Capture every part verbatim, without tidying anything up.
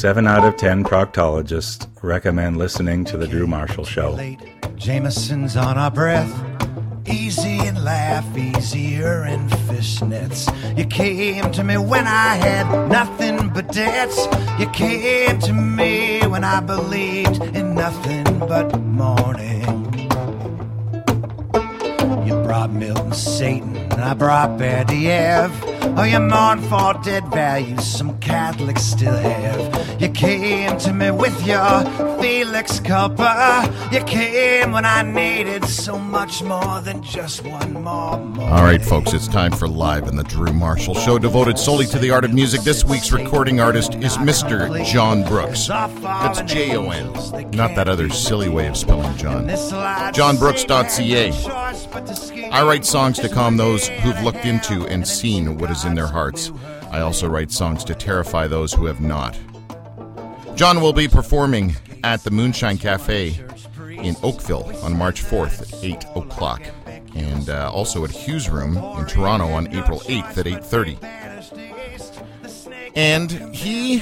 Seven out of ten proctologists recommend listening to The Drew Marshall Show. Jameson's on our breath. Easy and laugh, easier in fishnets. You came to me when I had nothing but debts. You came to me when I believed in nothing but morning. You brought Milton Satan, and I brought Berdiev. Oh, you mourn for dead values some Catholics still have. You came to me with your Felix Culpa. You came when I needed so much more than just one more morning. All right, folks, it's time for Live in the Drew Marshall Show, devoted solely to the art of music. This week's recording artist is Mister John Brooks. That's J O N, not that other silly way of spelling John. john brooks dot c a. I write songs to calm those who've looked into and seen what is in their hearts. I also write songs to terrify those who have not. John will be performing at the Moonshine Cafe in Oakville on March fourth at eight o'clock, and uh, also at Hughes Room in Toronto on April eighth at eight thirty. And he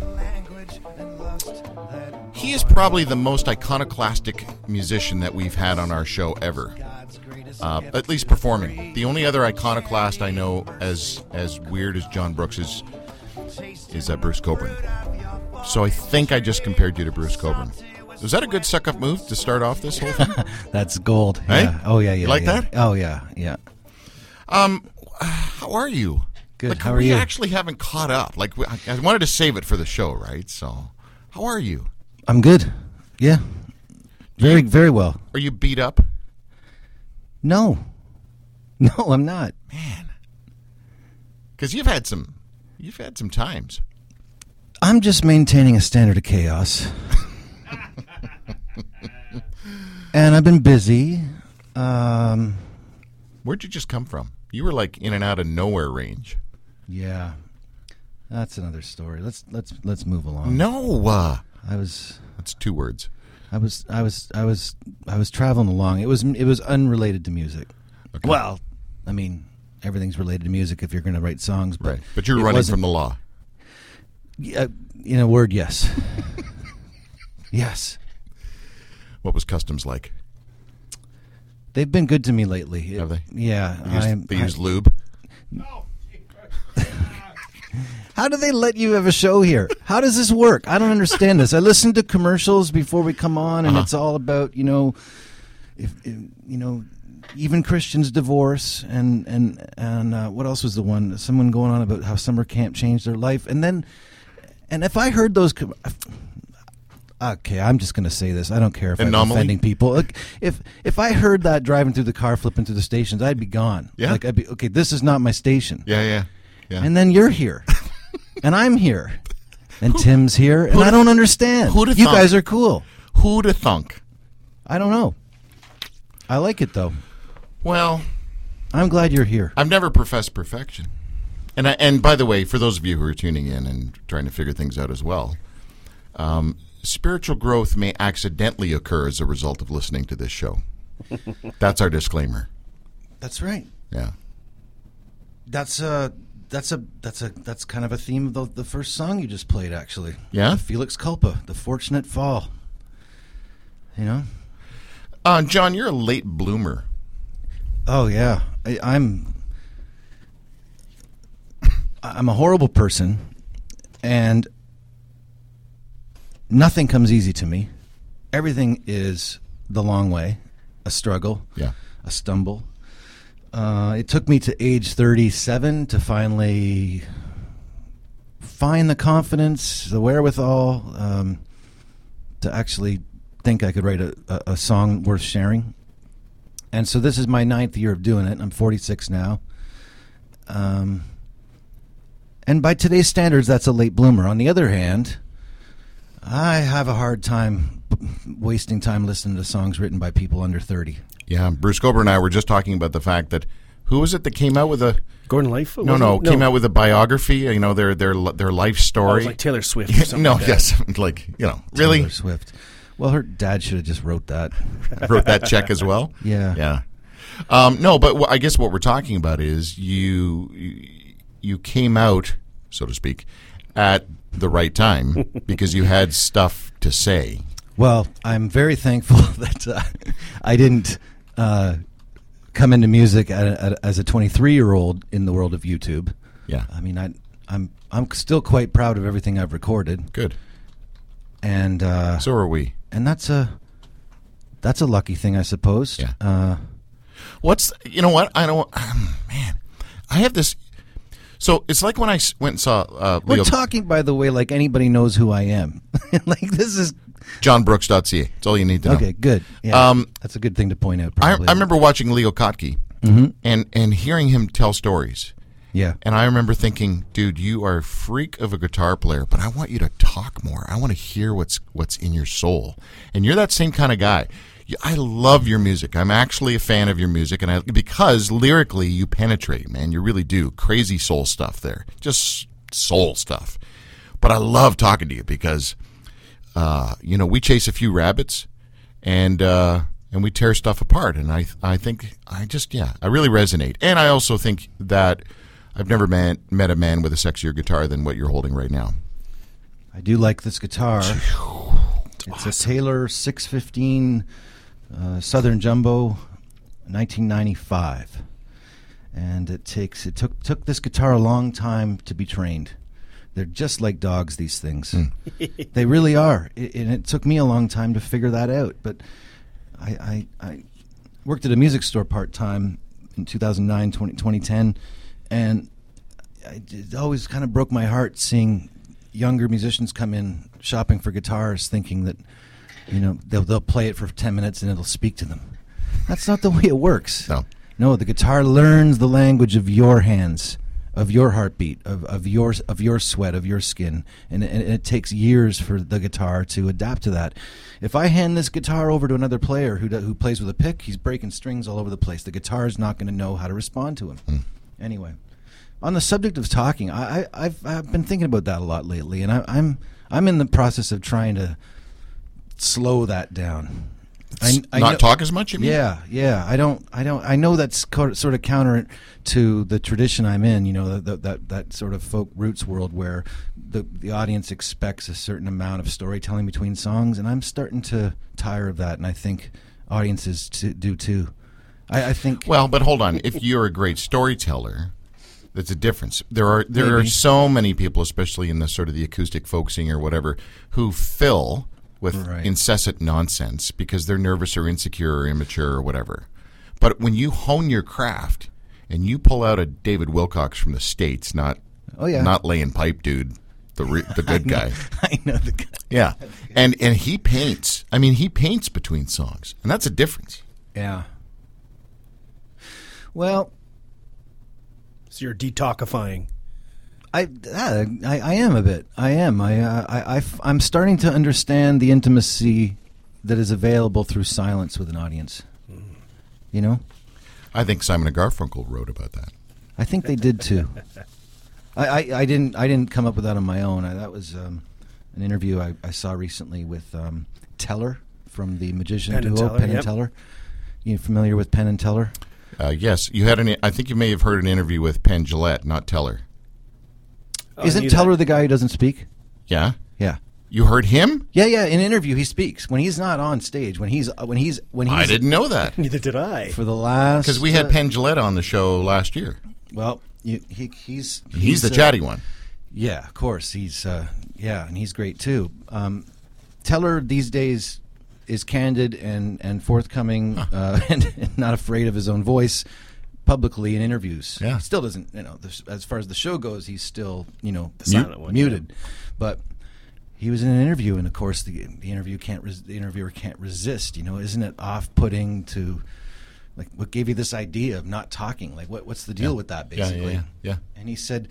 he is probably the most iconoclastic musician that we've had on our show ever. Uh, at least performing. The only other iconoclast I know as as weird as John Brooks is is uh, Bruce Cockburn. So I think I just compared you to Bruce Cockburn. Was that a good suck-up move to start off this whole thing? That's gold. Hey? Yeah. Oh, yeah, yeah. You like yeah. that? Oh, yeah, yeah. Um, how are you? Good. Like, how are we you? We actually haven't caught up. Like, we, I wanted to save it for the show, right? So, how are you? I'm good. Yeah. Very, you, very well. Are you beat up? No. No, I'm not. Man. Because you've had some, you've had some times. I'm just maintaining a standard of chaos. And I've been busy. Um, Where'd you just come from? You were like in and out of nowhere range. Yeah. That's another story. Let's let's let's move along. No. Uh, I was That's two words. I was I was I was I was traveling along. It was it was unrelated to music. Okay. Well, I mean, everything's related to music if you're going to write songs, but right. But you're running from the law. Yeah, in a word, yes. Yes. What was customs like? They've been good to me lately. Have they? Yeah. They use, I, they I, use lube? No. How do they let you have a show here? How does this work? I don't understand this. I listen to commercials before we come on, and uh-huh. it's all about, you know, if, if you know, even Christians divorce, and and and uh, what else was the one? Someone going on about how summer camp changed their life, and then, and if I heard those. Com- Okay, I'm just going to say this. I don't care if Anomaly? I'm offending people. Look, if if I heard that driving through the car, flipping through the stations, I'd be gone. Yeah. Like I'd be okay. This is not my station. Yeah, yeah, yeah. And then you're here, and I'm here, and who, Tim's here, and I don't understand. Who you guys are cool. Who to thunk? I don't know. I like it though. Well, I'm glad you're here. I've never professed perfection, and I, and by the way, for those of you who are tuning in and trying to figure things out as well. Um, Spiritual growth may accidentally occur as a result of listening to this show. That's our disclaimer. That's right. Yeah. That's a that's a that's a that's kind of a theme of the, the first song you just played, actually. Yeah. Felix Culpa, The Fortunate Fall. You know. Uh, John, you're a late bloomer. Oh yeah, I, I'm. I'm a horrible person, and. Nothing comes easy to me. Everything is the long way, a struggle, yeah, a stumble. Uh, it took me to age thirty-seven to finally find the confidence, the wherewithal um, to actually think I could write a, a, a song worth sharing. And so this is my ninth year of doing it. I'm forty-six now. Um, and by today's standards, that's a late bloomer. On the other hand, I have a hard time b- wasting time listening to songs written by people under thirty. Yeah, Bruce Cockburn and I were just talking about the fact that who was it that came out with a Gordon Lightfoot? No, no, came no. out with a biography. You know, their their their life story. Oh, it was like Taylor Swift. Or something no, like yes, like you know, really Taylor Swift. Well, her dad should have just wrote that. wrote that check as well. Yeah, yeah. Um, no, but w- I guess what we're talking about is you you came out, so to speak, at the right time because you had stuff to say. Well, I'm very thankful that uh, I didn't uh, come into music at a, at, as a twenty-three-year-old in the world of YouTube. Yeah. I mean, I, I'm I'm still quite proud of everything I've recorded. Good. And uh, So are we. and that's a that's a lucky thing, I suppose. Yeah. Uh, What's, you know what? I don't, um, man, I have this. So it's like when I s- went and saw uh, we're Leo, talking, by the way, like anybody knows who I am. Like this is john brooks dot c a. That's all you need to know. okay. Good. Yeah, Um, that's a good thing to point out. I, Probably. I remember watching Leo Kottke Mhm. and, and hearing him tell stories. Yeah. And I remember thinking, dude, you are a freak of a guitar player, but I want you to talk more. I want to hear what's what's in your soul. And you're that same kind of guy. You- I love your music. I'm actually a fan of your music, and I because lyrically you penetrate, man. You really do. Crazy soul stuff there, just soul stuff. But I love talking to you because, uh, you know, we chase a few rabbits, and uh, and we tear stuff apart. And I I think I just yeah, I really resonate. And I also think that I've never man, met a man with a sexier guitar than what you're holding right now. I do like this guitar. It's a Taylor six fifteen uh, Southern Jumbo, nineteen ninety-five, and it takes it took took this guitar a long time to be trained. They're just like dogs, these things. They really are, I and it took me a long time to figure that out. But I, I, I worked at a music store part time in two thousand nine, twenty ten, and I, it always kind of broke my heart seeing younger musicians come in shopping for guitars, thinking that you know they'll they'll play it for ten minutes and it'll speak to them. That's not the way it works. No. No, the guitar learns the language of your hands, of your heartbeat, of of your of your sweat, of your skin, and, and it takes years for the guitar to adapt to that. If I hand this guitar over to another player who do, who plays with a pick, he's breaking strings all over the place. The guitar is not going to know how to respond to him. Mm. Anyway, on the subject of talking, I, I, I've I've been thinking about that a lot lately, and I, I'm I'm in the process of trying to slow that down. I, I Not know- talk as much, you mean? Yeah, yeah. I don't, I don't, I know that's co- sort of counter to the tradition I'm in. You know, that that that sort of folk roots world where the the audience expects a certain amount of storytelling between songs, and I'm starting to tire of that, and I think audiences t- do too. I, I think. Well, but hold on. If you're a great storyteller, that's a difference. There are there are Maybe. so many people, especially in the sort of the acoustic folk singer or whatever, who fill with Right. incessant nonsense because they're nervous or insecure or immature or whatever. But when you hone your craft and you pull out a David Wilcox from the States, not Oh, yeah. not laying pipe dude, the re- the good guy. I know the guy. Yeah. And and he paints. I mean, he paints between songs. And that's a difference. Yeah. Well, So you're detoxifying. I, uh, I I am a bit. I am. I, uh, I, I I'm starting to understand the intimacy that is available through silence with an audience. You know, I think Simon and Garfunkel wrote about that. I think they did too. I, I, I didn't I didn't come up with that on my own. I, that was um, an interview I, I saw recently with um, Teller from the Magician Penn and duo Teller, Penn yep. and Teller. You familiar with Penn and Teller? Uh, yes, you had an. I think you may have heard an interview with Penn Jillette, not Teller. Oh, I Isn't knew Teller that. the guy who doesn't speak? Yeah, Yeah. you heard him? Yeah, yeah. In an interview, he speaks when he's not on stage. When he's when he's when he's I didn't know that Neither did I. for the last because we had uh, Penn Jillette on the show last year. Well, you, he he's He's, the uh, chatty one. Yeah, of course. He's uh, yeah, and he's great too. Um, Teller these days is candid and and forthcoming, uh, and, and not afraid of his own voice publicly in interviews. Yeah. He still doesn't, you know, the, as far as the show goes, he's still, you know, The silent one, muted. But he was in an interview, and of course, the the interview can't res- the interviewer can't resist. You know, isn't it off-putting to, like, what gave you this idea of not talking? Like, what what's the deal Yeah. with that? Yeah, yeah, Basically, yeah, yeah. And he said,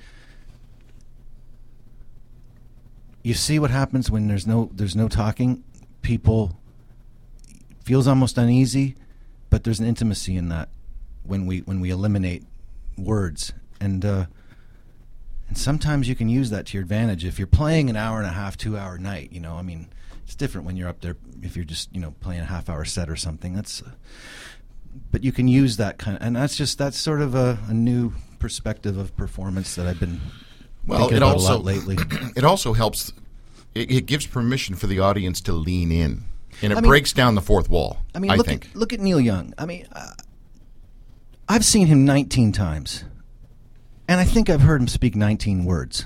"You see what happens when there's no there's no talking. People feels almost uneasy, but there's an intimacy in that when we when we eliminate words, and uh, and sometimes you can use that to your advantage if you're playing an hour and a half, two hour night. You know, I mean, it's different when you're up there if you're just you know playing a half hour set or something. That's, uh, but you can use that kind of, and that's just that's sort of a, a new perspective of performance that I've been Well, thinking it about also a lot lately. It also helps. It, it gives permission for the audience to lean in, and it I mean- breaks down the fourth wall. I mean, I look think. at look at Neil Young. I mean, uh, I've seen him nineteen times, and I think I've heard him speak nineteen words.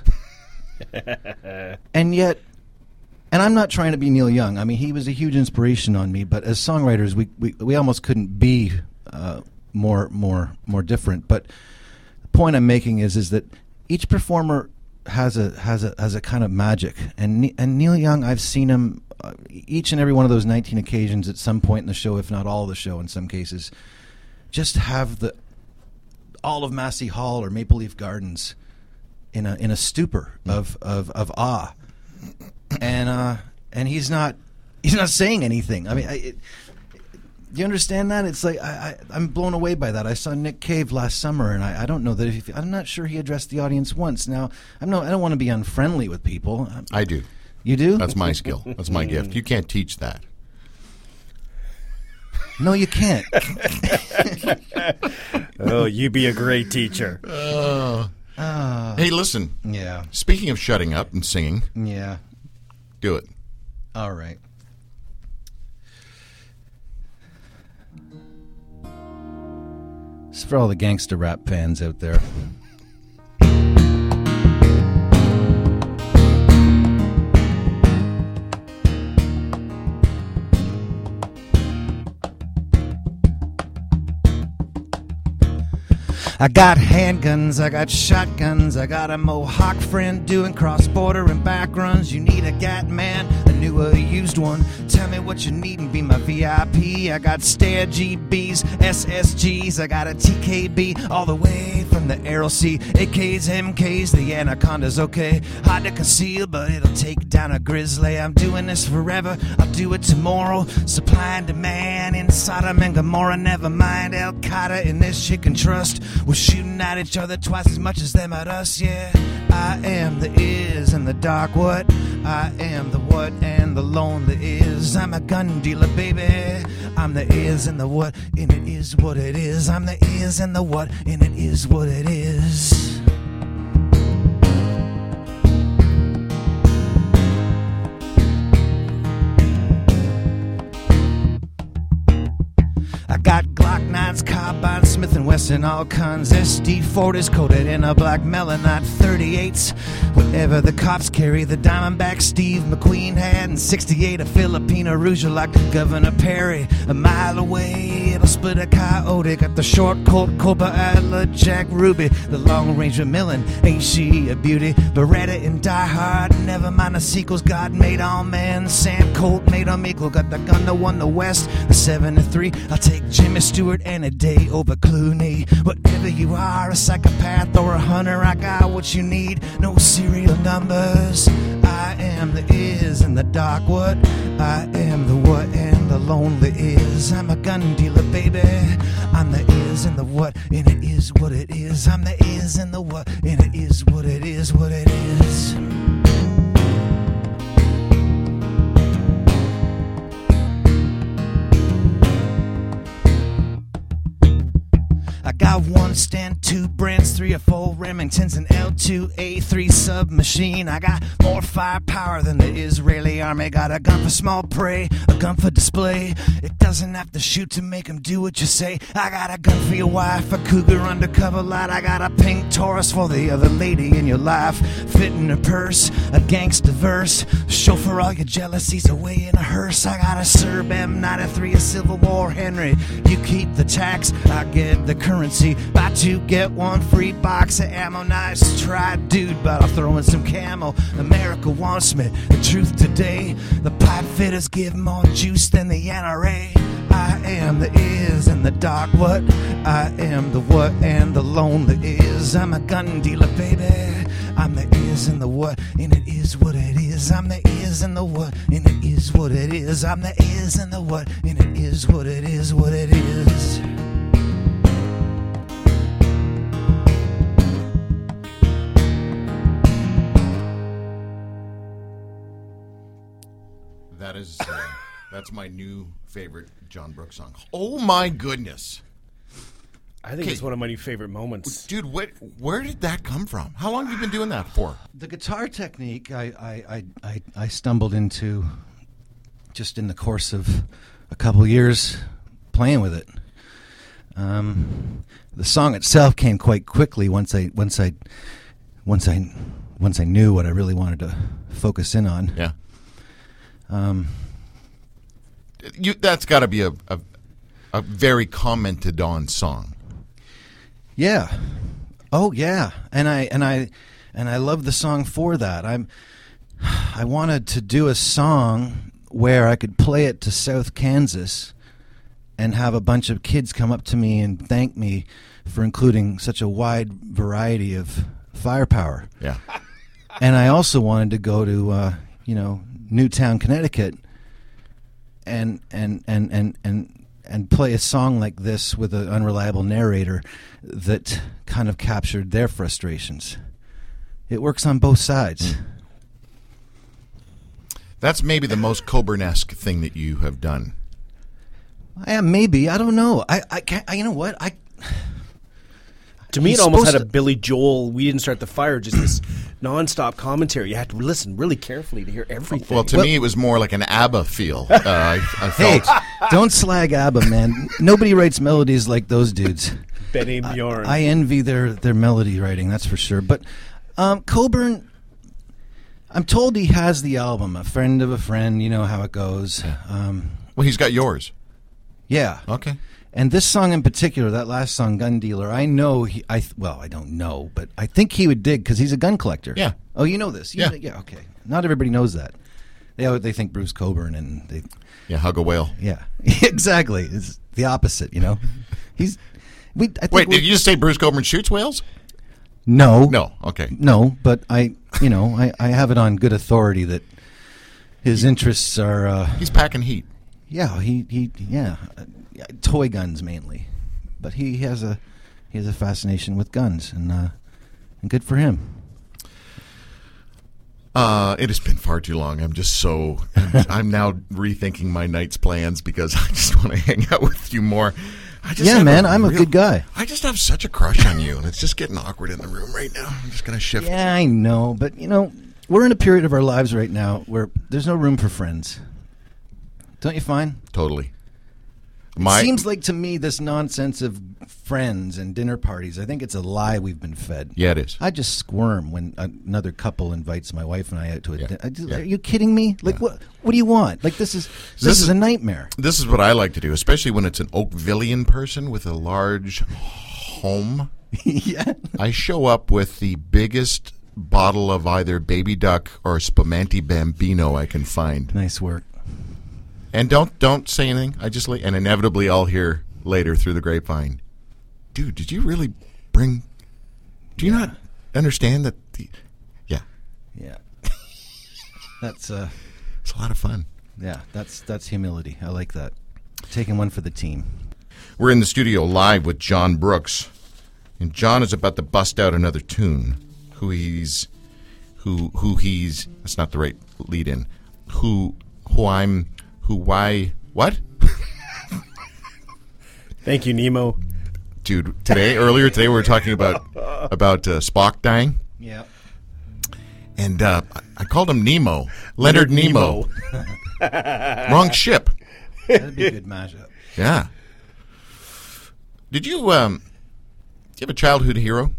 And yet, and I'm not trying to be Neil Young. I mean, he was a huge inspiration on me. But as songwriters, we we, we almost couldn't be uh, more more more different. But the point I'm making is is that each performer has a has a has a kind of magic, and Ne- and Neil Young, I've seen him uh, each and every one of those nineteen occasions at some point in the show, if not all of the show, in some cases, just have the all of Massey Hall or Maple Leaf Gardens in a in a stupor of of, of awe, and uh, and he's not he's not saying anything. I mean, I, it, do you understand that? It's like I, I I'm blown away by that. I saw Nick Cave last summer, and I, I don't know that if, I'm not sure he addressed the audience once. Now I'm no I don't want to be unfriendly with people. I do. You do? That's my skill. That's my gift. You can't teach that. No, you can't. Oh, you be a great teacher. Uh, uh, hey, listen. yeah, Speaking of shutting up and singing, yeah. do it. All right. It's for all the gangster rap fans out there. I got handguns, I got shotguns, I got a Mohawk friend doing cross-border and back runs. You need a Gat man, a new or a used one. Tell me what you need and be my V I P. I got Stair G Bs, S S Gs, I got a T K B all the way from the Aero C. A Ks, M Ks, the Anaconda's okay. Hard to conceal, but it'll take down a grizzly. I'm doing this forever, I'll do it tomorrow. Supply and demand in Sodom and Gomorrah. Never mind Al Qaeda in this chicken trust. We're shooting at each other twice as much as them at us, yeah. I am the is and the dark what. I am the what and the lonely is. I'm a gun dealer, baby. I'm the is and the what, and it is what it is. I'm the is and the what, and it is what it is. I got Glock nines, carbine, Smith and Wesson, all kinds. S D forties coated in a black melanite. thirty-eights, whatever the cops carry. The Diamondback Steve McQueen had, and sixty-eight a Filipino Rouge like Governor Perry. A mile away, it'll split a coyote. Got the short Colt, Cobra Adler, Jack Ruby. The long range Macmillan, ain't she a beauty? Beretta and Die Hard, never mind the sequels. God made all men, Sam Colt made them equal. Got the gun to one the West, the seven to three. I'll take Jimmy Stewart any day over Clooney. Whatever you are, a psychopath or a hunter, I got what you need. No serial numbers. I am the is and the dark what. I am the what and the lonely is. I'm a gun dealer, baby. I'm the is and the what, and it is what it is. I'm the is and the what, and it is what it is, what it is. I got one stand, two brands, three or four Remingtons, an L two A three submachine. I got more firepower than the Israeli army. Got a gun for small prey, a gun for display. It doesn't have to shoot to make them do what you say. I got a gun for your wife, a Cougar undercover light. I got a pink Taurus for the other lady in your life. Fit in her purse, a gangster verse. Chauffeur all your jealousies away in a hearse. I got a Serb M ninety-three, a Civil War Henry. You keep the tax, I get the currency. Buy two, get one free box of ammo. Nice try, dude, but I'll throw in some camo. America wants me, the truth today. The pipe fitters give more juice than the N R A. I am the is and the dark what. I am the what and the lonely is. I'm a gun dealer, baby. I'm the is and the what, and it is what it is. I'm the is and the what, and it is what it is. I'm the is and the what, and it is what it is, what it is. That is, uh, that's my new favorite John Brooks song. Oh my goodness! I think Okay. it's one of my new favorite moments. Dude, what, where did that come from? How long have you been doing that for? The guitar technique, I, I, I, I, I stumbled into just in the course of a couple years playing with it. Um, the song itself came quite quickly once I once I once I once I knew what I really wanted to focus in on. Yeah. Um, You, that's got to be a, a a very commented on song. Yeah. Oh yeah. And I and I and I love the song for that. I'm I wanted to do a song where I could play it to South Kansas and have a bunch of kids come up to me and thank me for including such a wide variety of firepower. Yeah. And I also wanted to go to uh, you know, Newtown, Connecticut and and and and and and play a song like this with an unreliable narrator that kind of captured their frustrations. It works on both sides. That's maybe the most Coburn-esque thing that you have done. Yeah, maybe. I don't know. I, I can't. I, you know what? I. To me, He's it almost had a supposed to- Billy Joel, we didn't start the fire, just this nonstop commentary. You had to listen really carefully to hear everything. Well, to Well- me, it was more like an ABBA feel. Uh, I, I Hey, felt. don't slag ABBA, man. Nobody writes melodies like those dudes. Benny and Bjorn. I envy their, their melody writing, that's for sure. But um, Coburn, I'm told he has the album, A Friend of a Friend, you know how it goes. Um, Well, he's got yours. yeah. Okay. And this song in particular, that last song, Gun Dealer, I know he, I th- well, I don't know, but I think he would dig because he's a gun collector. Yeah. Oh, you know this? You Yeah. know- yeah, okay. Not everybody knows that. They al- they think Bruce Coburn and they, Yeah, hug a whale. yeah. exactly. It's the opposite, you know? He's, we, I think Wait, we- did you just say Bruce Coburn shoots whales? No. No. Okay. No, but I, you know, I, I have it on good authority that his interests are, uh, He's packing heat. yeah, he, he, yeah, uh, yeah, toy guns mainly, but he has a, he has a fascination with guns, and uh, and good for him. Uh, it has been far too long. I'm just so. I'm, I'm now rethinking my night's plans because I just want to hang out with you more. I just Yeah, have man, I'm a real- good guy. I just have such a crush on you, and it's just getting awkward in the room right now. I'm just gonna shift. Yeah, I know, but you know, we're in a period of our lives right now where there's no room for friends. Don't you find? Totally. It My seems like to me this nonsense of friends and dinner parties, I think it's a lie we've been fed. yeah, it is. I just squirm when another couple invites my wife and I out to a Yeah, dinner. I just, yeah. Are you kidding me? Like, Yeah. what What do you want? Like, this is this, This is, is- a nightmare. This is what I like to do, especially when it's an Oakvillian person with a large home. yeah. I show up with the biggest bottle of either Baby Duck or Spumante Bambino I can find. Nice work. And don't don't say anything. I just and inevitably I'll hear later through the grapevine, dude, did you really bring? Do you not understand that? The, yeah, Yeah. That's uh. it's a lot of fun. Yeah. That's that's humility. I like that. Taking one for the team. We're in the studio live with John Brooks, and John is about to bust out another tune. Who he's, who who he's. That's not the right lead in. Who who I'm. Who why what? Thank you, Nemo. Dude, today earlier today we were talking about about uh, Spock dying. Yeah. And uh, I- I called him Nemo. Leonard Nemo. Wrong ship. That'd be a good mashup. Yeah. Did you um? Do you have a childhood hero?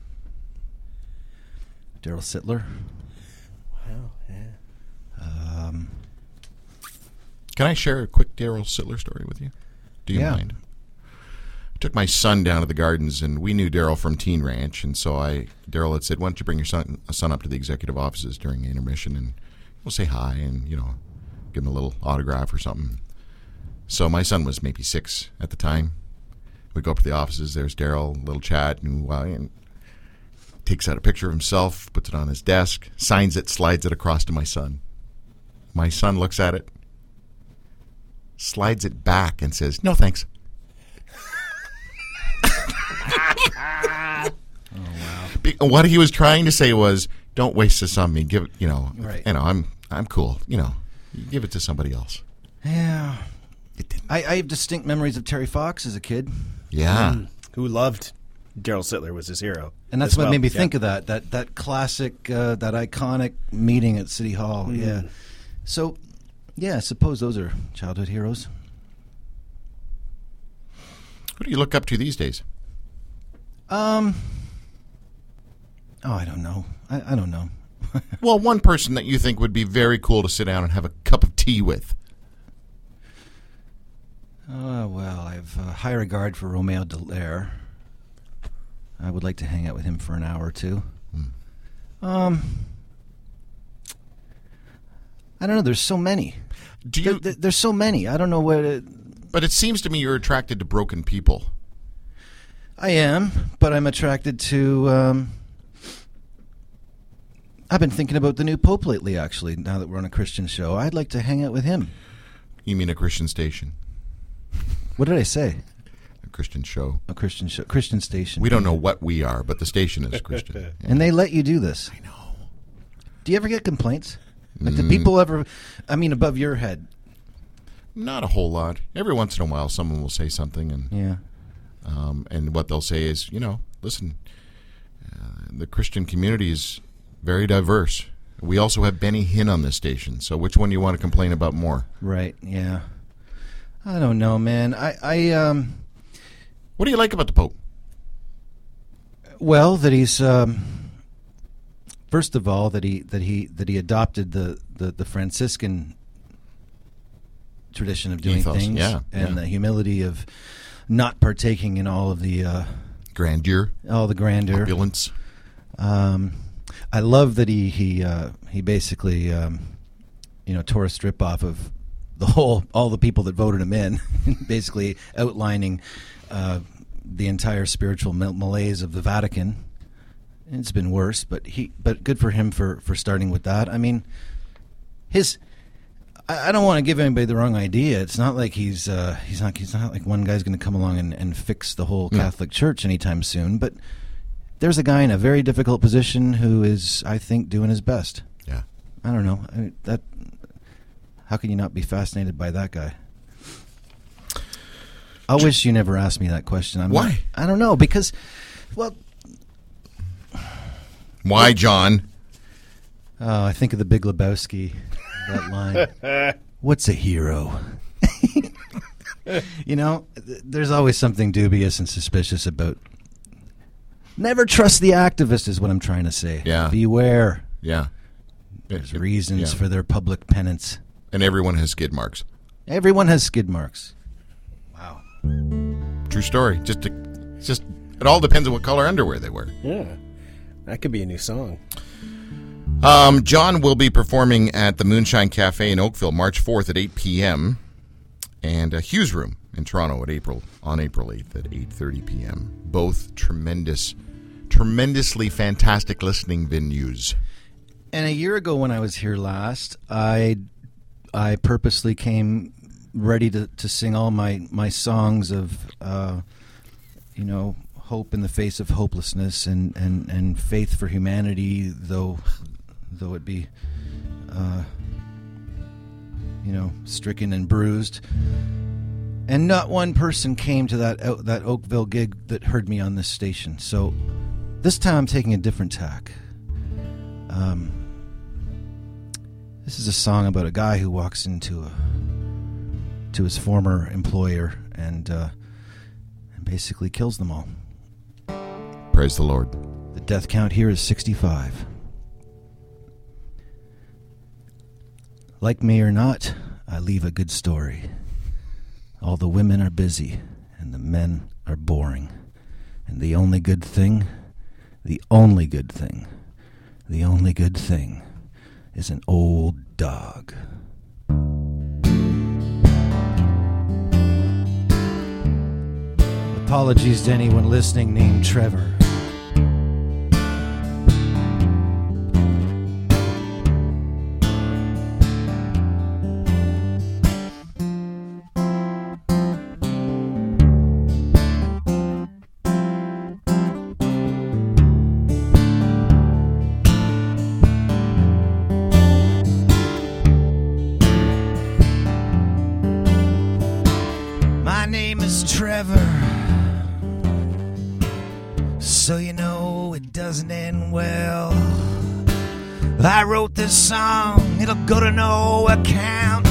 Daryl Sittler. Wow, yeah. Um. Can I share a quick Daryl Sittler story with you? Do you Yeah. mind? I took my son down to the gardens, and we knew Daryl from Teen Ranch, and so I Daryl had said, "Why don't you bring your son son up to the executive offices during the intermission, and we'll say hi, and you know, give him a little autograph or something." So my son was maybe six at the time. We go up to the offices. There's Daryl, little chat, and, uh, and takes out a picture of himself, puts it on his desk, signs it, slides it across to my son. My son looks at it, slides it back, and says, "No, thanks." Oh wow. Be- What he was trying to say was, "Don't waste this on me. Give it, you know, Right. you know, I'm I'm cool. You know, you give it to somebody else." Yeah. It didn't. I, I have distinct memories of Terry Fox as a kid. Yeah. Mm, who loved Daryl Sittler was his hero. And that's as what well. made me Yeah. think of that, that that classic, uh, that iconic meeting at City Hall. Mm. Yeah. So, yeah, I suppose those are childhood heroes. Who do you look up to these days? Um. Oh, I don't know. I, I don't know. Well, one person that you think would be very cool to sit down and have a cup of tea with. Oh, well, I have uh, high regard for Romeo Dallaire. I would like to hang out with him for an hour or two. Hmm. Um, I don't know. There's so many. Do you? There, there- there's so many. I don't know what it, But it seems to me you're attracted to broken people. I am, but I'm attracted to. Um, I've been thinking about the new Pope lately, actually, now that we're on a Christian show. I'd like to hang out with him. You mean a Christian station? What did I say? A Christian show. A Christian show, Christian station. We don't know what we are, but the station is Christian. Yeah. And they let you do this. I know. Do you ever get complaints? Like, Mm. do people ever, I mean, above your head? Not a whole lot. Every once in a while, someone will say something, and Yeah. um, and what they'll say is, you know, listen, uh, the Christian community is very diverse. We also have Benny Hinn on this station, so which one do you want to complain about more? Right, yeah. I don't know, man. I, I um, What do you like about the Pope? well, that he's, um, first of all, that he, that he, that he adopted the, the, the Franciscan tradition of doing Ethos, things. yeah, and yeah. the humility of not partaking in all of the, uh, Grandeur, all the grandeur. opulence. Um, I love that he he uh, he basically um, you know tore a strip off of the whole all the people that voted him in, basically outlining uh, the entire spiritual mal- malaise of the Vatican. It's been worse, but he but good for him for, for starting with that. I mean, his. I I don't want to give anybody the wrong idea. It's not like he's uh, he's not he's not like one guy's going to come along and, and fix the whole No. Catholic Church anytime soon. But there's a guy in a very difficult position who is, I think, doing his best. Yeah. I don't know. I mean, that. How can you not be fascinated by that guy? I wish you never asked me that question. I'm Why? Not, I don't know because, well, Why, John? oh, I think of the Big Lebowski. That line. What's a hero? You know, th- there's always something dubious and suspicious about. Never trust the activist, is what I'm trying to say. Yeah. Beware. Yeah. There's It- it- reasons yeah. for their public penance. And everyone has skid marks. Everyone has skid marks. Wow. True story. Just, to, just it all depends on what color underwear they wear. Yeah. That could be a new song. Um, John will be performing at the Moonshine Cafe in Oakville March fourth at eight p.m. and uh, Hughes Room in Toronto at April on April eighth at eight thirty p.m. Both tremendous, tremendously fantastic listening venues. And a year ago when I was here last, I I purposely came ready to, to sing all my, my songs of, uh, you know, hope in the face of hopelessness and, and, and faith for humanity, though though it be, uh, you know, stricken and bruised. And not one person came to that Oak- that Oakville gig that heard me on this station. So this time I'm taking a different tack. Um, this is a song about a guy who walks into a to his former employer and uh, and basically kills them all. Praise the Lord. The death count here is sixty-five. Like me or not, I leave a good story. All the women are busy, and the men are boring. And the only good thing, the only good thing, the only good thing is an old dog. Apologies to anyone listening named Trevor. My name is Trevor. well. I wrote this song, it'll go to no account.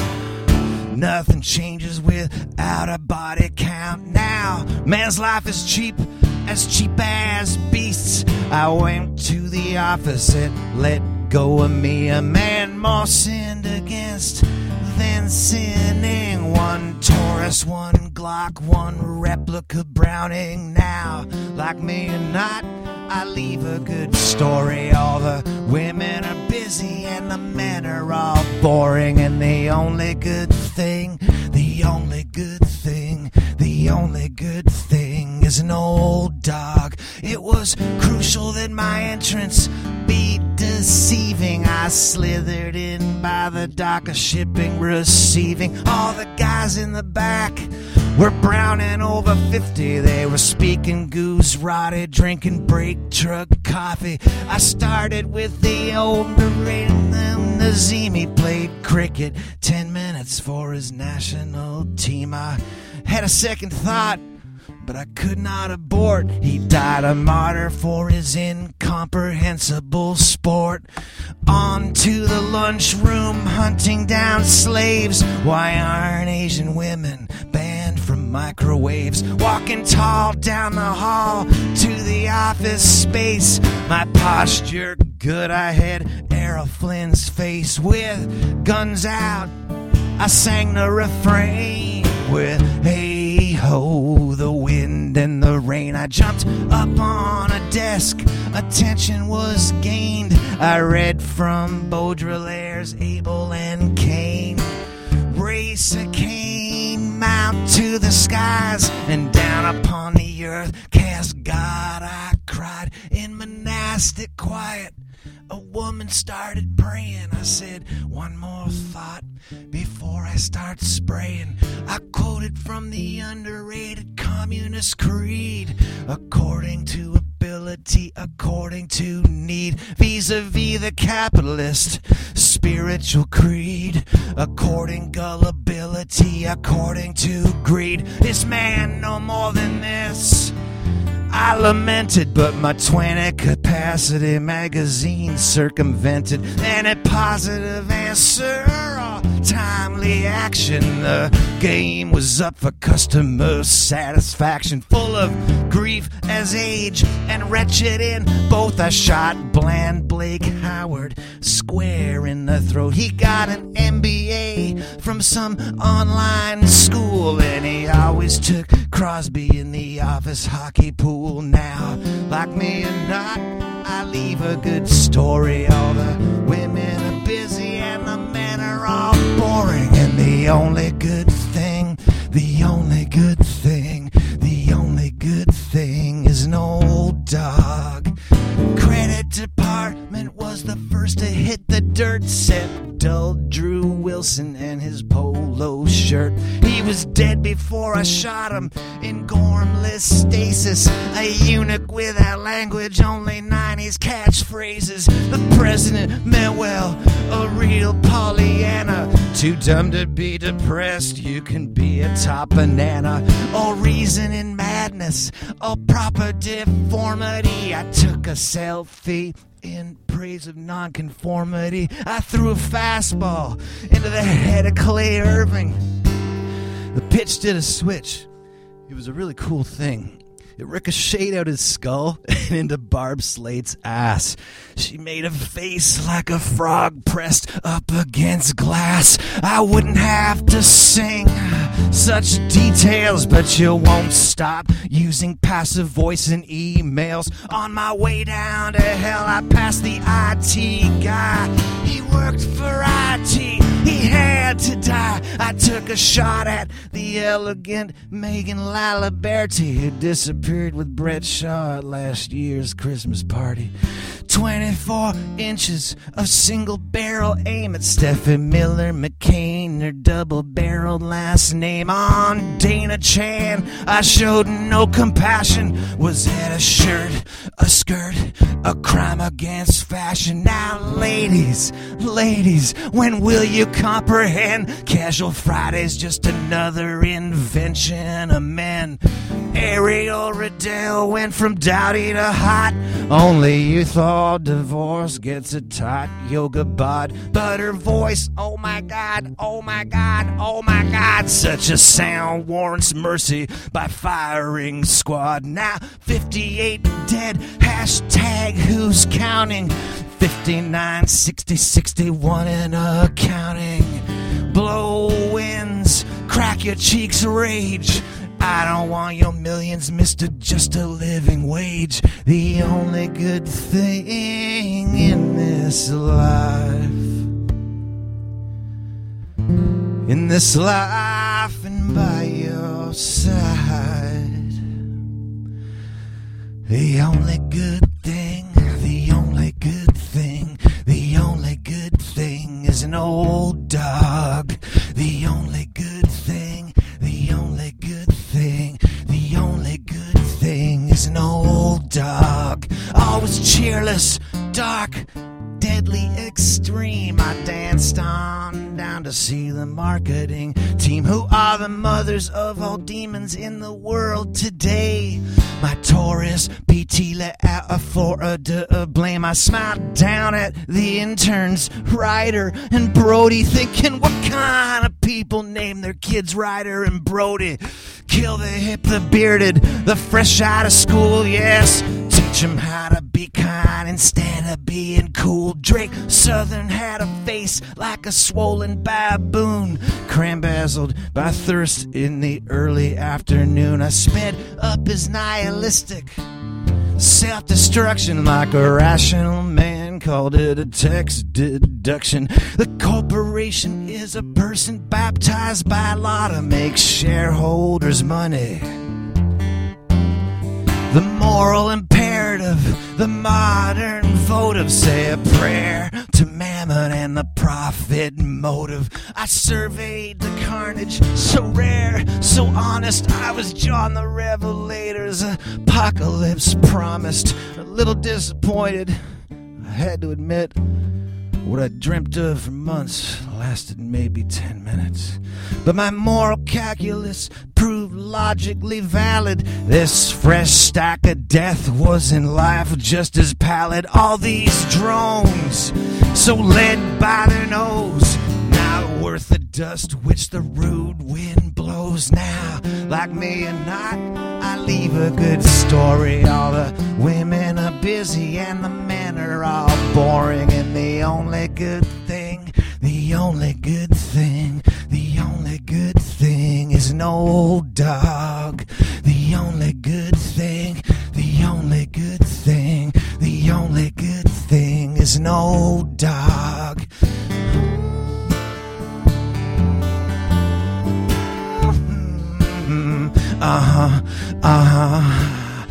Nothing changes without a body count. Now, man's life is cheap, as cheap as beasts. I went to the office and let go of me. A man more sinned against than sinning. One Taurus, one Glock, one replica Browning. Now, like me or not, I leave a good story. All the women are busy and the men are all boring. And the only good thing, the only good thing, the only good thing is an old dog. It was crucial that my entrance be deceiving. I slithered in by the dock of shipping, receiving. All the guys in the back were brown and over fifty. They were speaking Gujarati, drinking break truck coffee. I started with the old Narendra Nazimi. Played cricket ten minutes for his national team. I had a second thought, but I could not abort. He died a martyr for his incomprehensible sport. On to the lunchroom, hunting down slaves. Why aren't Asian women banned from microwaves? Walking tall down the hall to the office space. My posture good, I had Errol Flynn's face. With guns out, I sang the refrain. With hey ho, the wind and the rain. I jumped up on a desk, attention was gained. I read from Baudrillard's Abel and Cain. Race a cane, mount to the skies, and down upon the earth cast God. I cried in monastic quiet. A woman started praying. I said, one more thought before I start spraying. I quoted from the underrated Communist Creed. According to ability, according to need, vis-a-vis the capitalist spiritual creed. According gullibility, according to greed. Is man no more than this? I lamented, but my twenty capacity magazine circumvented any positive answer or timely action. The game was up for customer satisfaction. Full of grief as age and wretched in both. I shot bland Blake Howard square in the throat. He got an M B A from some online school, and he always took Crosby in the office hockey pool. Now, like me or not, I leave a good story. All the women are busy and the men are all boring. And the only good thing, the only good thing, the only good thing is an old dog. Credit department was the first to hit the dirt set. Dull Drew Wilson and his polo shirt. He was dead before I shot him in gormless stasis. A eunuch without language, only nineties catchphrases. The president meant well, a real Pollyanna. Too dumb to be depressed, you can be a top banana. All reason in madness, all proper deformity. I took a selfie in praise of nonconformity. I threw a fastball into the head of Clay Irving. The pitch did a switch. It was a really cool thing. It ricocheted out his skull and into Barb Slate's ass. She made a face like a frog pressed up against glass. I wouldn't have to sing such details, but you won't stop using passive voice in emails. On my way down to hell, I passed the I T guy. He worked for I T. He had to die. I took a shot at the elegant Megan Laliberty, who disappeared with Brett Shaw at last year's Christmas party. twenty-four inches of single-barrel aim at Steffi Miller McCain, her double-barreled last name. On Dana Chan, I showed no compassion. Was that a shirt, a skirt, a crime against fashion? Now, ladies, ladies, when will you comprehend? Casual Friday's just another invention of men. Ariel Riddell went from dowdy to hot. Only you thought now divorced, gets a tight yoga bod. But her voice, oh my God, oh my God, oh my God, such a sound warrants mercy by firing squad. Now fifty-eight dead, hashtag who's counting? fifty-nine, sixty, sixty-one and a counting. Blow winds, crack your cheeks, rage. I don't want your millions, mister, just a living wage. The only good thing in this life, in this life and by your side, the only good thing, the only good thing, the only good thing is an old dog. The only good thing, the only good thing, the only good thing is an old dog. Always cheerless, dark, deadly extreme. I danced on down to see the marketing team, who are the mothers of all demons in the world today. My Taurus P T let out a Florida blame. I smiled down at the interns, Ryder and Brody, thinking what kind of people name their kids Ryder and Brody? Kill the hip, the bearded, the fresh out of school, yes. Teach them how to be kind instead of being cool. Drake Southern had a face like a swollen baboon, cram-bazzled by thirst in the early afternoon. I sped up his nihilistic self-destruction like a rational man, called it a tax deduction. The corporation is a person baptized by law to make shareholders money. The moral imperative, the modern votive, say a prayer to Mammon and the profit motive. I surveyed the carnage, so rare, so honest. I was John the Revelator's apocalypse promised. A little disappointed, I had to admit. What I dreamt of for months lasted maybe ten minutes. But my moral calculus proved logically valid. This fresh stack of death was in life just as pallid. All these drones, so led by their nose, not worth the dust which the rude wind blows. Now, like me or not, I leave a good story. All the women are busy and the men are all boring. And the only good thing, the only good thing, the only good thing is an old dog. The only good thing, the only good thing, the only good thing is an old dog. Uh-huh, uh-huh.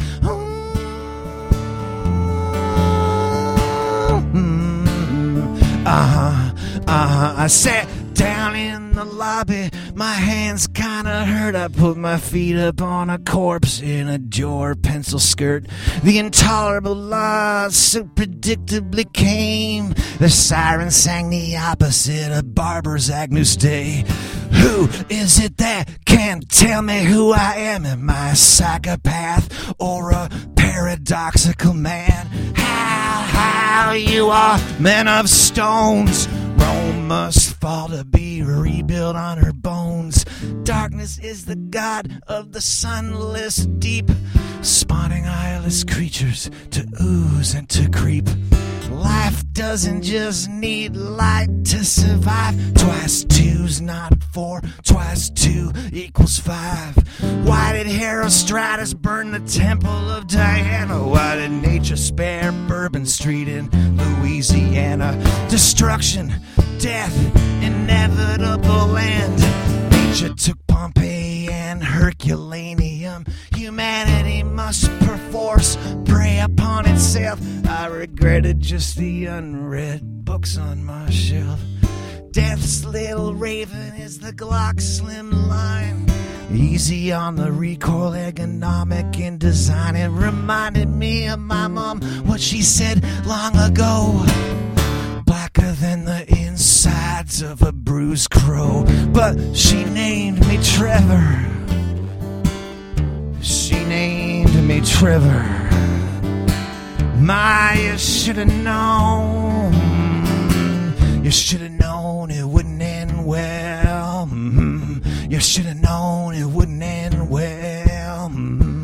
Uh-huh, uh-huh. I sat down in the lobby, my hands kinda hurt. I put my feet up on a corpse in a Dior pencil skirt. The intolerable laws so predictably came. The siren sang the opposite of Barber's Agnus Dei. Who is it that can tell me who I am? Am I a psychopath or a paradoxical man? How, how you are men of stones. Rome must fall to be rebuilt on her bones. Darkness is the god of the sunless deep, spawning eyeless creatures to ooze and to creep. Life doesn't just need light to survive. Twice two's not four, twice two equals five. Why did Herostratus burn the temple of Diana? Why did nature spare Bourbon Street in Louisiana? Destruction, death, inevitable end. Nature took Pompeii and Herculaneum. Humanity must perforce prey upon itself. I regretted just the unread books on my shelf. Death's little raven is the Glock slim line. Easy on the recoil, ergonomic in design. It reminded me of my mom, what she said long ago. Blacker than the insides of a bruised crow. But she named me Trevor. She named me Trevor. My, you should have known. You should have known it wouldn't end well. Mm-hmm. You should have known it wouldn't end well. Mm-hmm.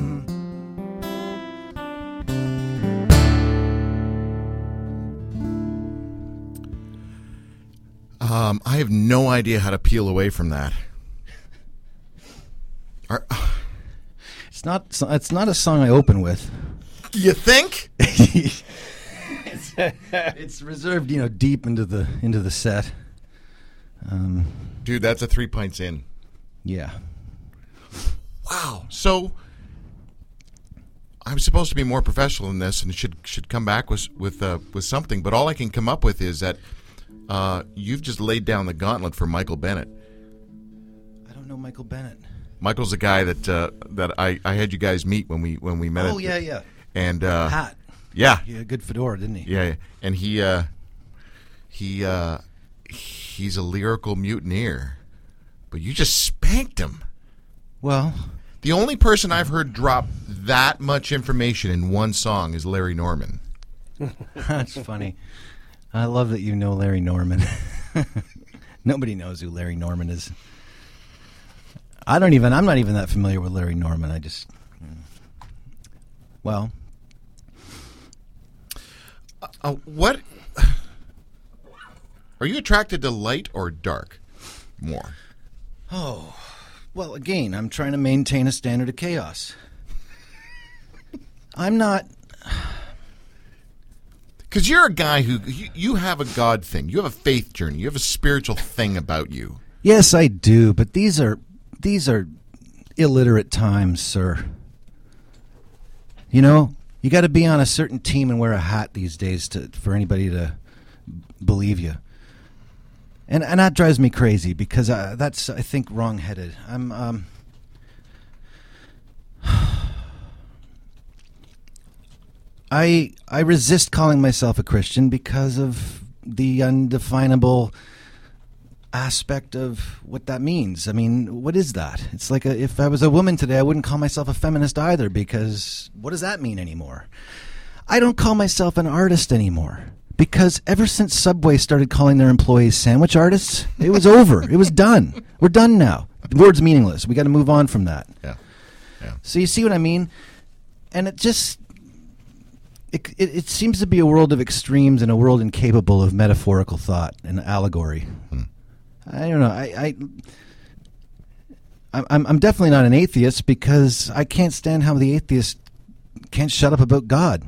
Um, I have no idea how to peel away from that. Are, It's not. It's not a song I open with. you think? it's, it's reserved, you know, deep into the into the set. Um, Dude, that's a three pints in. yeah. Wow. So I'm supposed to be more professional in this, and should should come back with with uh, with something. But all I can come up with is that uh, you've just laid down the gauntlet for Michael Bennett. I don't know Michael Bennett. Michael's a guy that uh, that I, I had you guys meet when we when we met. Oh at, yeah, yeah. And uh, Hat. Yeah. He had a good fedora, didn't he? Yeah, and he uh, he uh, he's a lyrical mutineer, but you just spanked him. Well, the only person I've heard drop that much information in one song is Larry Norman. that's funny. I love that you know Larry Norman. Nobody knows who Larry Norman is. I don't even. I'm not even that familiar with Larry Norman. I just. Well. Uh, what are you attracted to, light or dark more? Oh, well, again, I'm trying to maintain a standard of chaos. I'm not. Because you're a guy who you, you have a God thing, you have a faith journey, you have a spiritual thing about you. Yes, I do, but these are these are illiterate times, sir. You know, you got to be on a certain team and wear a hat these days to for anybody to believe you. And and that drives me crazy because I, that's, I think, wrong-headed. I'm um I I resist calling myself a Christian because of the undefinable aspect of what that means. I mean, what is that? It's like a, if I was a woman today, I wouldn't call myself a feminist either, because what does that mean anymore? I don't call myself an artist anymore because ever since Subway started calling their employees sandwich artists, it was over. It was done. We're done now. The word's meaningless. We got to move on from that. Yeah. Yeah. So you see what I mean? And it just it, it it seems to be a world of extremes and a world incapable of metaphorical thought and allegory. Hmm. I don't know. I, I I'm I'm definitely not an atheist because I can't stand how the atheist can't shut up about God.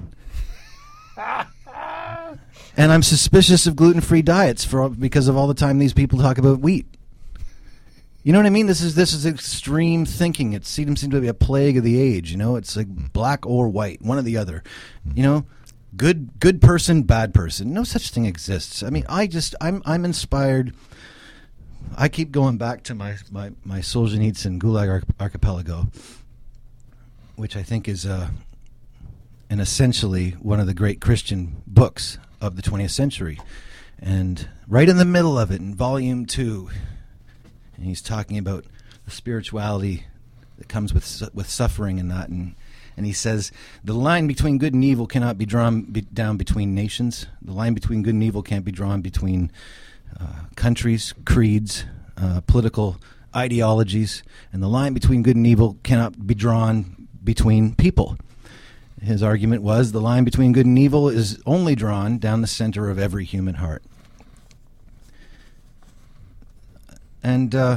And I'm suspicious of gluten-free diets for because of all the time these people talk about wheat. You know what I mean? This is this is extreme thinking. It seems seems to be a plague of the age. You know, it's like black or white, one or the other. You know, good good person, bad person. No such thing exists. I mean, I just I'm I'm inspired. I keep going back to my my my Solzhenitsyn Gulag Arch- Archipelago, which I think is uh, an essentially one of the great Christian books of the twentieth century, and right in the middle of it, in volume two. And he's talking about the spirituality that comes with su- with suffering and that, and and he says the line between good and evil cannot be drawn be- down between nations. The line between good and evil can't be drawn between uh, countries, creeds, uh, political ideologies, and the line between good and evil cannot be drawn between people. His argument was the line between good and evil is only drawn down the center of every human heart. And uh,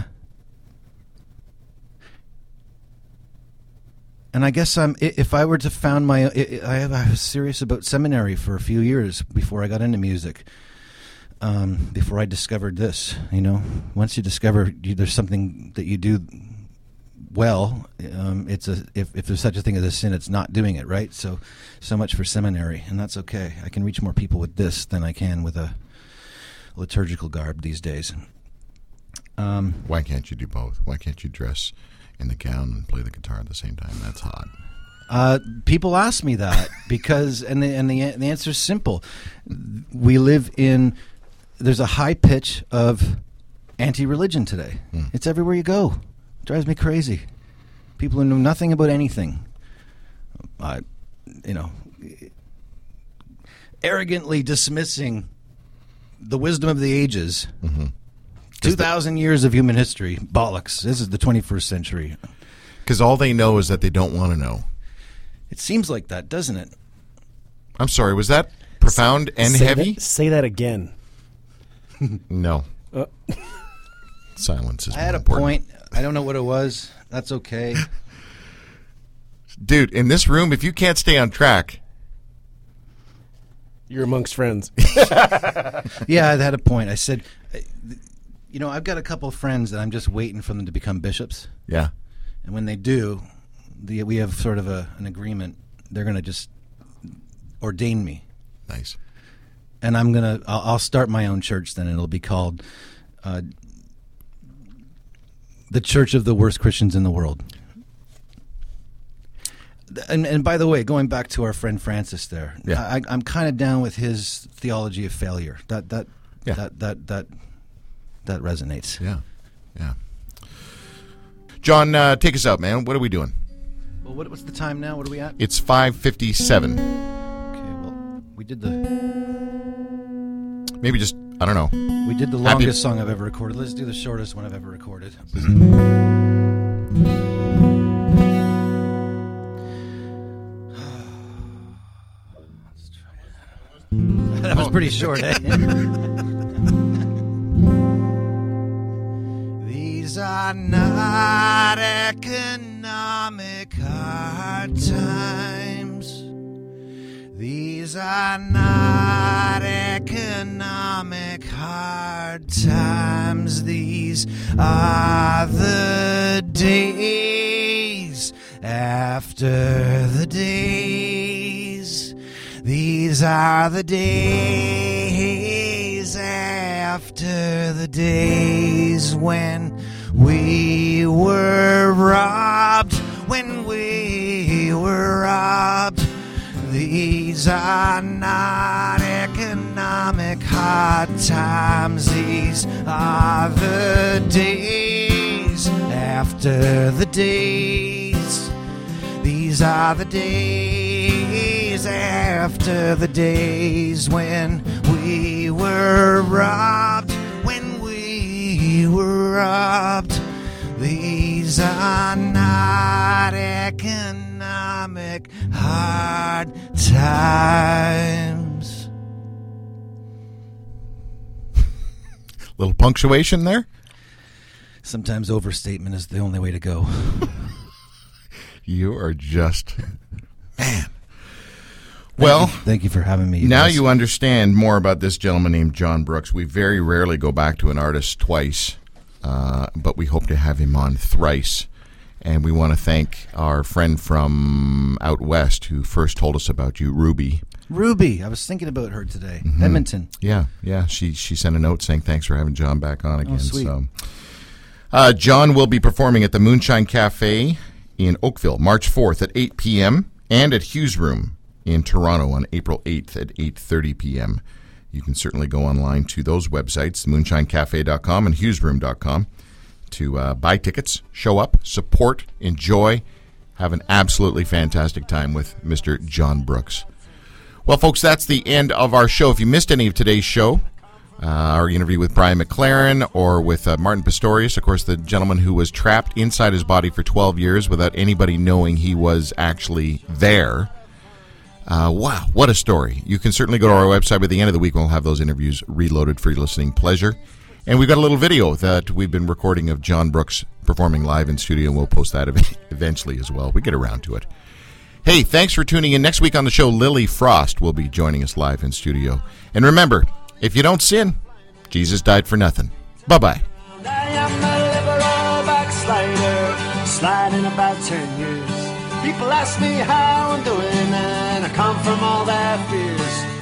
and I guess I'm. If I were to found my, I, I was serious about seminary for a few years before I got into music. Um, before I discovered this, you know, once you discover you, there's something that you do well, um, it's a if if there's such a thing as a sin, it's not doing it right. So, so much for seminary, and that's okay. I can reach more people with this than I can with a liturgical garb these days. Um, Why can't you do both? Why can't you dress in the gown and play the guitar at the same time? That's hot. Uh, people ask me that because, and the and the the answer is simple. We live in. There's a high pitch of anti-religion today. Mm. It's everywhere you go. It drives me crazy. People who know nothing about anything. I, you know, arrogantly dismissing the wisdom of the ages. Mm-hmm. two thousand years of human history. Bollocks. This is the twenty-first century. Because all they know is that they don't want to know. It seems like that, doesn't it? I'm sorry, was that profound and say heavy? That, say that again. No. Uh. Silence is I more had a important. point. I don't know what it was. That's okay. Dude, in this room, if you can't stay on track... You're amongst friends. Yeah, I had a point. I said, you know, I've got a couple of friends that I'm just waiting for them to become bishops. Yeah. And when they do, the, we have sort of a, an agreement. They're going to just ordain me. Nice. And I'm going to, I'll, I'll start my own church then. It'll be called uh, the Church of the Worst Christians in the World. And, and by the way, going back to our friend Francis there, Yeah. I, I'm kind of down with his theology of failure. That that Yeah. that that that that resonates. Yeah. Yeah. John, uh, take us out, man. What are we doing? Well, what, what's the time now? What are we at? It's five fifty-seven. Okay, well, we did the Maybe just, I don't know. we did the Happy- longest song I've ever recorded. Let's do the shortest one I've ever recorded. That was pretty short, eh? These are not economic hard times. These are not economic hard times. These are the days after the days. These are the days after the days when we were robbed, when we were robbed. These are not economic hard times. These are the days after the days. These are the days after the days when we were robbed, when we were robbed. These are not economic hard times. Little punctuation there? Sometimes overstatement is the only way to go. You are just... Man. Well, Thank you for having me. now guys. you understand more about this gentleman named John Brooks. We very rarely go back to an artist twice, uh, but we hope to have him on thrice. And we want to thank our friend from out west who first told us about you, Ruby. Ruby. I was thinking about her today. Mm-hmm. Edmonton. Yeah, yeah. She she sent a note saying thanks for having John back on again. Oh, sweet. So, uh, John will be performing at the Moonshine Cafe in Oakville, March fourth at eight p.m. and at Hughes Room in Toronto on April eighth at eight thirty p.m. You can certainly go online to those websites, moonshine cafe dot com and hughes room dot com, to uh, buy tickets, show up, support, enjoy, have an absolutely fantastic time with Mister John Brooks. Well, folks, that's the end of our show. If you missed any of today's show, uh, our interview with Brian McLaren or with uh, Martin Pistorius, of course, the gentleman who was trapped inside his body for twelve years without anybody knowing he was actually there. Uh, wow, what a story. You can certainly go to our website. By the end of the week, we'll have those interviews reloaded for your listening pleasure. And we've got a little video that we've been recording of John Brooks performing live in studio, and we'll post that eventually as well. We get around to it. Hey, thanks for tuning in. Next week on the show, Lily Frost will be joining us live in studio. And remember, if you don't sin, Jesus died for nothing. Bye-bye. I am a liberal backslider, sliding about ten years. People ask me how I'm doing, and I come from all their fears.